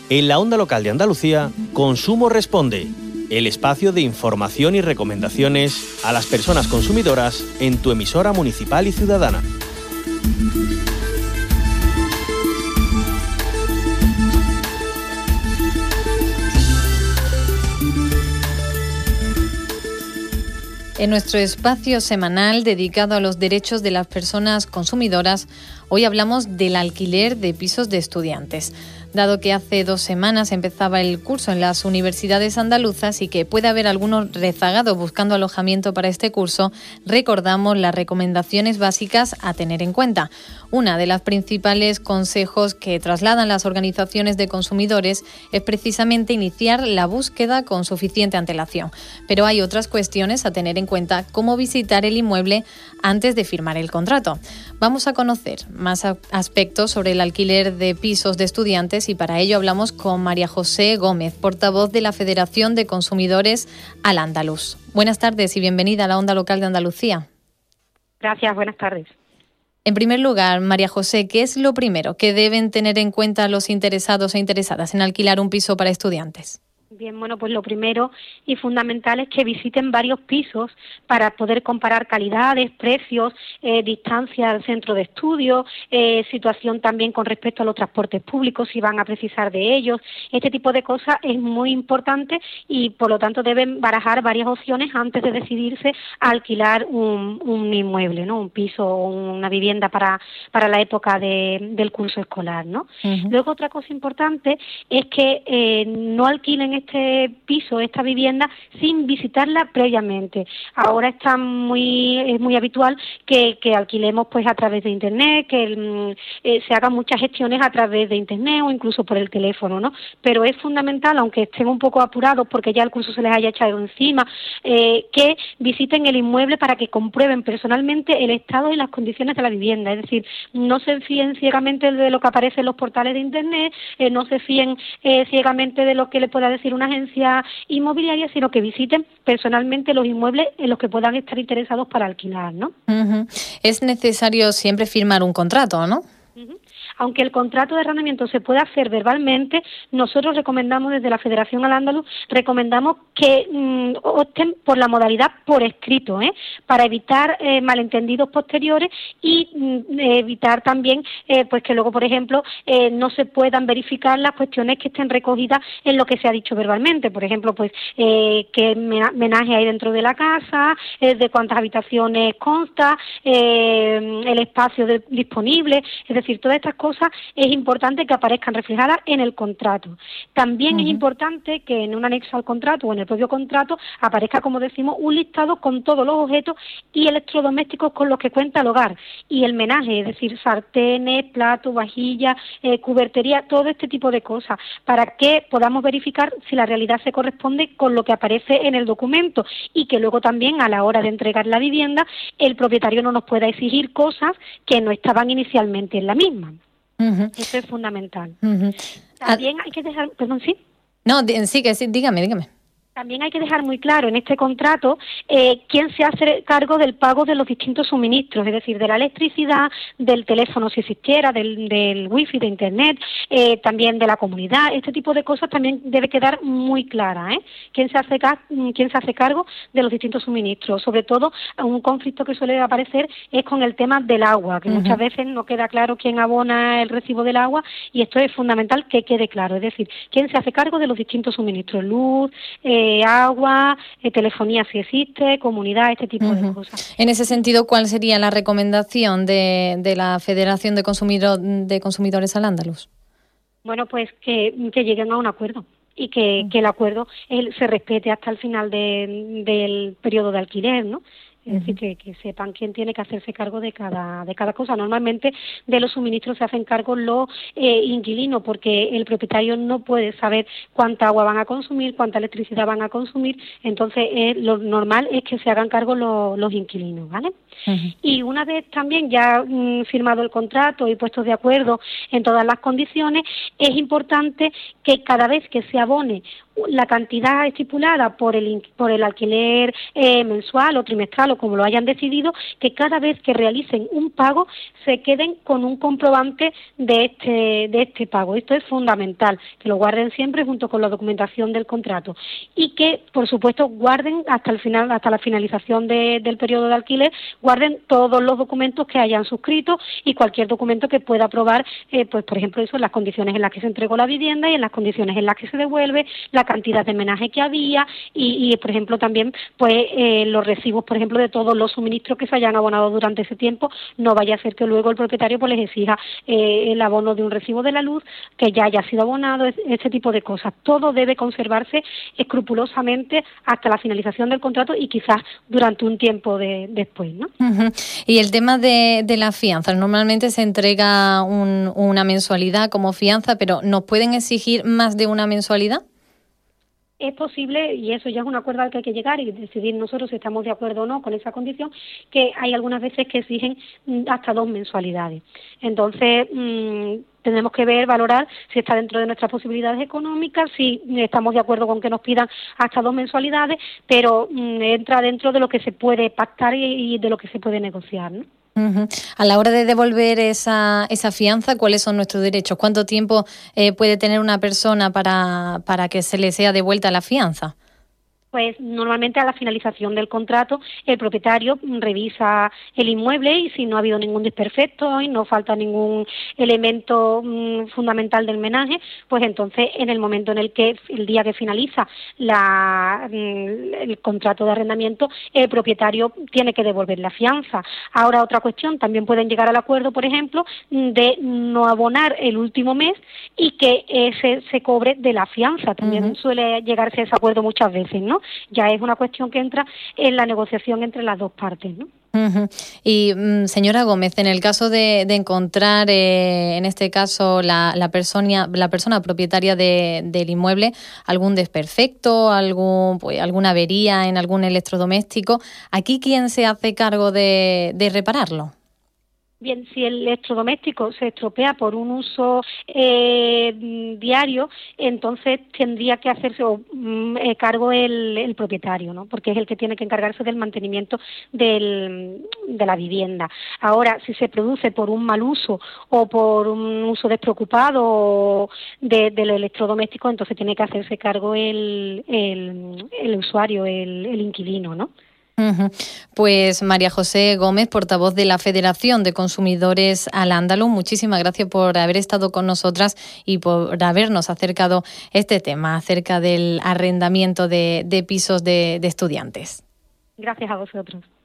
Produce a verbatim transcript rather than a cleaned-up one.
En la onda local de Andalucía, Consumo Responde, el espacio de información y recomendaciones a las personas consumidoras en tu emisora municipal y ciudadana. En nuestro espacio semanal dedicado a los derechos de las personas consumidoras, hoy hablamos del alquiler de pisos de estudiantes. Dado que hace dos semanas empezaba el curso en las universidades andaluzas y que puede haber algunos rezagados buscando alojamiento para este curso, recordamos las recomendaciones básicas a tener en cuenta. Una de las principales consejos que trasladan las organizaciones de consumidores es precisamente iniciar la búsqueda con suficiente antelación. Pero hay otras cuestiones a tener en cuenta, como visitar el inmueble antes de firmar el contrato. Vamos a conocer más aspectos sobre el alquiler de pisos de estudiantes y para ello hablamos con María José Gómez, portavoz de la Federación de Consumidores Al-Andalus. Buenas tardes y bienvenida a la Onda Local de Andalucía. Gracias, buenas tardes. En primer lugar, María José, ¿qué es lo primero que deben tener en cuenta los interesados e interesadas en alquilar un piso para estudiantes? Bien, bueno, pues lo primero y fundamental es que visiten varios pisos para poder comparar calidades, precios, eh, distancia al centro de estudio, eh, situación también con respecto a los transportes públicos, si van a precisar de ellos. Este tipo de cosas es muy importante y, por lo tanto, deben barajar varias opciones antes de decidirse a alquilar un, un inmueble, ¿no? Un piso o una vivienda para, para la época de, del curso escolar, ¿no? Uh-huh. Luego, otra cosa importante es que eh, no alquilen este piso, esta vivienda, sin visitarla previamente. Ahora está muy es muy habitual que, que alquilemos pues a través de internet, que eh, se hagan muchas gestiones a través de internet o incluso por el teléfono, ¿no? Pero es fundamental, aunque estén un poco apurados porque ya el curso se les haya echado encima, eh, que visiten el inmueble para que comprueben personalmente el estado y las condiciones de la vivienda. Es decir, no se fíen ciegamente de lo que aparece en los portales de internet, eh, no se fíen eh, ciegamente de lo que le pueda decir una agencia inmobiliaria, sino que visiten personalmente los inmuebles en los que puedan estar interesados para alquilar, ¿no? Uh-huh. Es necesario siempre firmar un contrato, ¿no? Uh-huh. Aunque el contrato de arrendamiento se pueda hacer verbalmente, nosotros recomendamos desde la Federación Al-Andalus, recomendamos que mmm, opten por la modalidad por escrito, ¿eh? Para evitar eh, malentendidos posteriores y mmm, evitar también eh, pues que luego, por ejemplo, eh, no se puedan verificar las cuestiones que estén recogidas en lo que se ha dicho verbalmente. Por ejemplo, pues eh, qué menaje hay dentro de la casa, eh, de cuántas habitaciones consta, eh, el espacio de, disponible, es decir, todas estas cosas es importante que aparezcan reflejadas en el contrato. También uh-huh. es importante que en un anexo al contrato o en el propio contrato aparezca, como decimos, un listado con todos los objetos y electrodomésticos con los que cuenta el hogar y el menaje, es decir, sartenes, platos, vajillas, eh, cubertería, todo este tipo de cosas, para que podamos verificar si la realidad se corresponde con lo que aparece en el documento y que luego también a la hora de entregar la vivienda el propietario no nos pueda exigir cosas que no estaban inicialmente en la misma. Uh-huh. Eso es fundamental. Uh-huh. También hay que dejar, perdón, sí. No, sí, que sí, dígame, dígame. También hay que dejar muy claro en este contrato eh, quién se hace cargo del pago de los distintos suministros, es decir, de la electricidad, del teléfono si existiera, del, del wifi, de internet, eh, también de la comunidad. Este tipo de cosas también debe quedar muy clara, ¿eh? Quién se hace quién se hace cargo de los distintos suministros. Sobre todo, un conflicto que suele aparecer es con el tema del agua, que uh-huh. muchas veces no queda claro quién abona el recibo del agua y esto es fundamental que quede claro, es decir, quién se hace cargo de los distintos suministros, luz, eh, agua, eh, telefonía si existe, comunidad, este tipo uh-huh. de cosas. En ese sentido, ¿cuál sería la recomendación de, de la Federación de, Consumidor, de Consumidores Al-Andalus? Bueno, pues que, que lleguen a un acuerdo y que, uh-huh. que el acuerdo él, se respete hasta el final de, del periodo de alquiler, ¿no? Es decir, que, que sepan quién tiene que hacerse cargo de cada de cada cosa. Normalmente de los suministros se hacen cargo los eh, inquilinos, porque el propietario no puede saber cuánta agua van a consumir, cuánta electricidad van a consumir, entonces eh, lo normal es que se hagan cargo lo, los inquilinos, ¿vale? Uh-huh. Y una vez también ya mm, firmado el contrato y puestos de acuerdo en todas las condiciones, es importante que cada vez que se abone la cantidad estipulada por el por el alquiler eh, mensual o trimestral o como lo hayan decidido, que cada vez que realicen un pago se queden con un comprobante de este, de este pago. Esto es fundamental, que lo guarden siempre junto con la documentación del contrato y que, por supuesto, guarden hasta el final, hasta la finalización de, del periodo de alquiler, guarden todos los documentos que hayan suscrito y cualquier documento que pueda probar, eh, pues por ejemplo, eso, las condiciones en las que se entregó la vivienda y en las condiciones en las que se devuelve, la cantidad de menaje que había y, y por ejemplo, también pues eh, los recibos, por ejemplo, de todos los suministros que se hayan abonado durante ese tiempo. No vaya a ser que luego el propietario pues les exija eh, el abono de un recibo de la luz que ya haya sido abonado, este tipo de cosas. Todo debe conservarse escrupulosamente hasta la finalización del contrato y quizás durante un tiempo de, después, ¿no? Uh-huh. Y el tema de, de las fianzas, normalmente se entrega un, una mensualidad como fianza, pero ¿nos pueden exigir más de una mensualidad? Es posible, y eso ya es un acuerdo al que hay que llegar y decidir nosotros si estamos de acuerdo o no con esa condición, que hay algunas veces que exigen hasta dos mensualidades. Entonces, mmm, tenemos que ver, valorar si está dentro de nuestras posibilidades económicas, si estamos de acuerdo con que nos pidan hasta dos mensualidades, pero mmm, entra dentro de lo que se puede pactar y, y de lo que se puede negociar, ¿no? Uh-huh. A la hora de devolver esa, esa fianza, ¿cuáles son nuestros derechos? ¿Cuánto tiempo eh, puede tener una persona para, para que se le sea devuelta la fianza? Pues normalmente a la finalización del contrato el propietario revisa el inmueble y si no ha habido ningún desperfecto y no falta ningún elemento mmm, fundamental del menaje, pues entonces en el momento en el que el día que finaliza la, mmm, el contrato de arrendamiento, el propietario tiene que devolver la fianza. Ahora otra cuestión, también pueden llegar al acuerdo, por ejemplo, de no abonar el último mes y que ese se cobre de la fianza. También uh-huh. suele llegarse a ese acuerdo muchas veces, ¿no? Ya es una cuestión que entra en la negociación entre las dos partes, ¿no? Uh-huh. Y mm, señora Gómez, en el caso de, de encontrar, eh, en este caso, la, la persona la persona propietaria de, del inmueble, algún desperfecto, algún pues, alguna avería en algún electrodoméstico, ¿aquí quién se hace cargo de, de repararlo? Bien, si el electrodoméstico se estropea por un uso eh, diario, entonces tendría que hacerse o, mm, eh, cargo el, el propietario, ¿no? Porque es el que tiene que encargarse del mantenimiento del, de la vivienda. Ahora, si se produce por un mal uso o por un uso despreocupado de, del electrodoméstico, entonces tiene que hacerse cargo el, el, el usuario, el, el inquilino, ¿no? Pues María José Gómez, portavoz de la Federación de Consumidores Al-Ándalus, muchísimas gracias por haber estado con nosotras y por habernos acercado este tema acerca del arrendamiento de, de pisos de, de estudiantes. Gracias a vosotros.